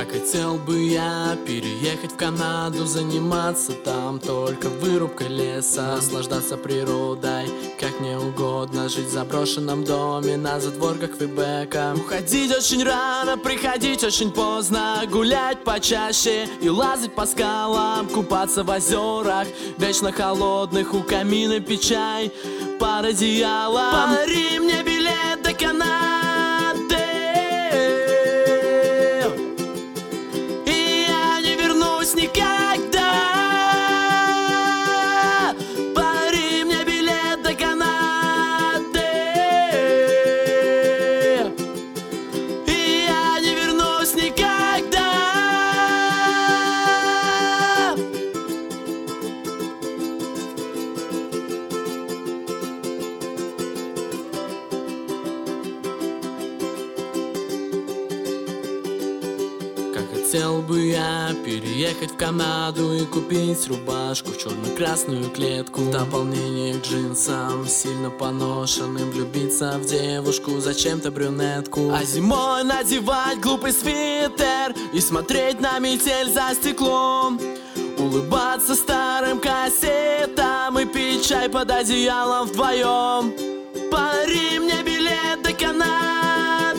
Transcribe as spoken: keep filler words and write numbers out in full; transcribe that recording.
Как хотел бы я переехать в Канаду, заниматься там только вырубкой леса, наслаждаться природой, как мне угодно, жить в заброшенном доме на задворках Квебека. Уходить очень рано, приходить очень поздно, гулять почаще и лазать по скалам, купаться в озерах, вечно холодных, у камина пить чай под одеялом. Подари мне билет до Канады, и я не вернусь никогда. Подари мне билет до Канады, и я не вернусь никогда. Хотел бы я переехать в Канаду и купить рубашку в черно-красную клетку, дополнение к джинсам, сильно поношенным, влюбиться в девушку, зачем-то брюнетку, а зимой надевать глупый свитер и смотреть на метель за стеклом, улыбаться старым кассетам и пить чай под одеялом вдвоем. Подари мне билет до Канады,